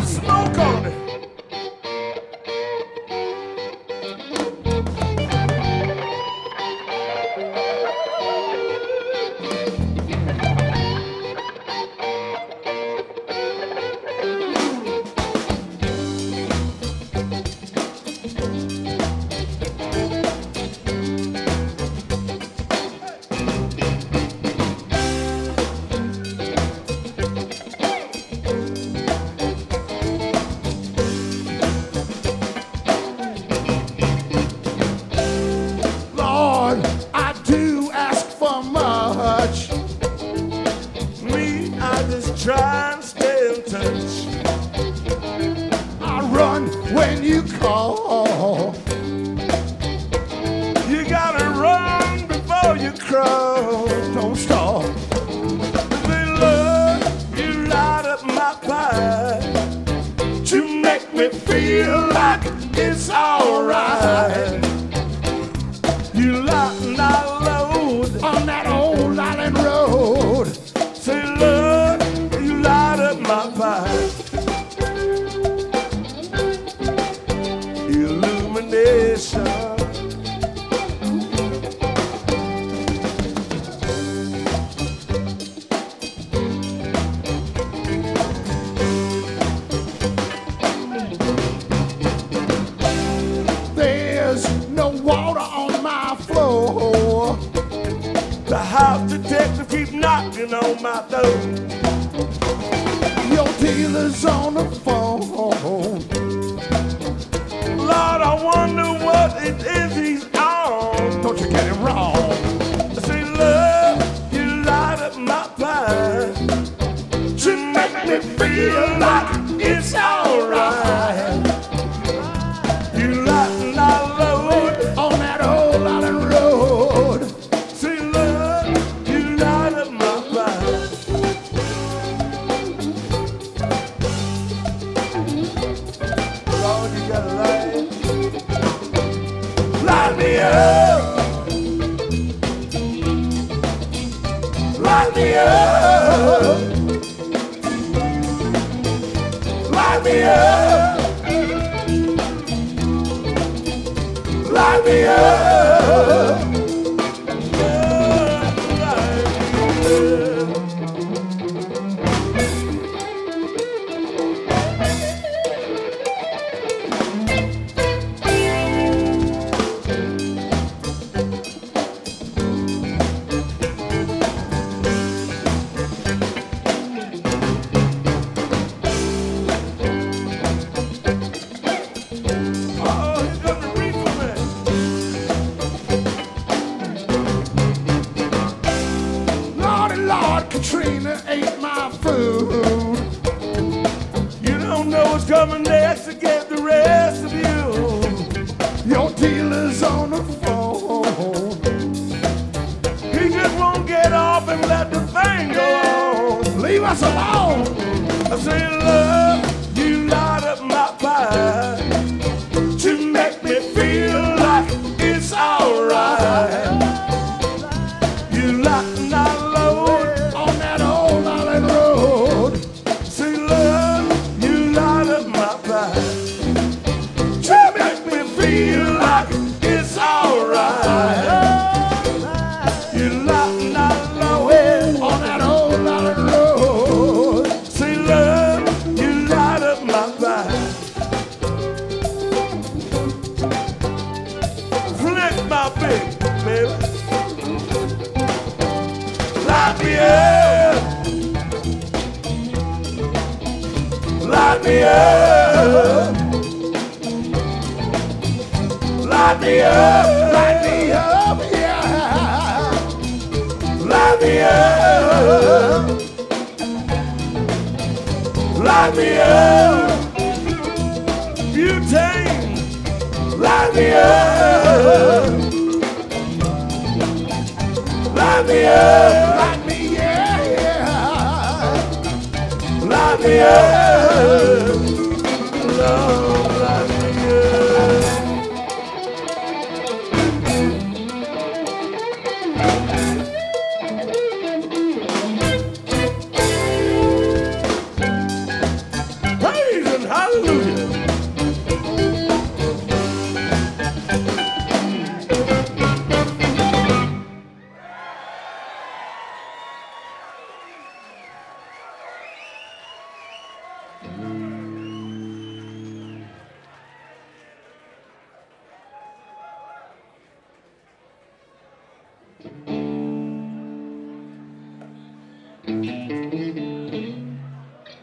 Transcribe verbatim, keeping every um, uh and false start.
got smoke on it. Try and stay in touch. I run when you call. You gotta run before you crawl. Don't stop. Say, Lord, you light up my fire to make me feel like it's alright. You lighten our load on that old island road. Say, Lord, light up my fire. Illumination. There's no water on my floor. The house detective keep knocking on my door. Your dealer's on the phone. Lord, I wonder what it is he's on. Don't you get it wrong. I say, Lord, you light up my fire to make me feel like it's alright. You lighten our load on that old island road. Say, Lord, you light up my fire. Lord, you got a light. Light me up. Light me up. Light me up. Light me up. Katrina ate my food. You don't know what's coming next to get the rest of you. Your dealer's on the phone. He just won't get off and let the thing go on. Leave us alone. I say, love, you light up my fire to make me feel like it's alright. You lighten our load on that old island road. Say, love, you light up my fire to make me feel like it's alright. You lighten our load on that old island road. Say, love, you light up my fire. Flick my big baby. Light me up. Light me up. Light me up. Light me up, yeah. Light me up. Light me up. Butane. Light me up. Light me up. Light me, yeah, yeah. Light me up.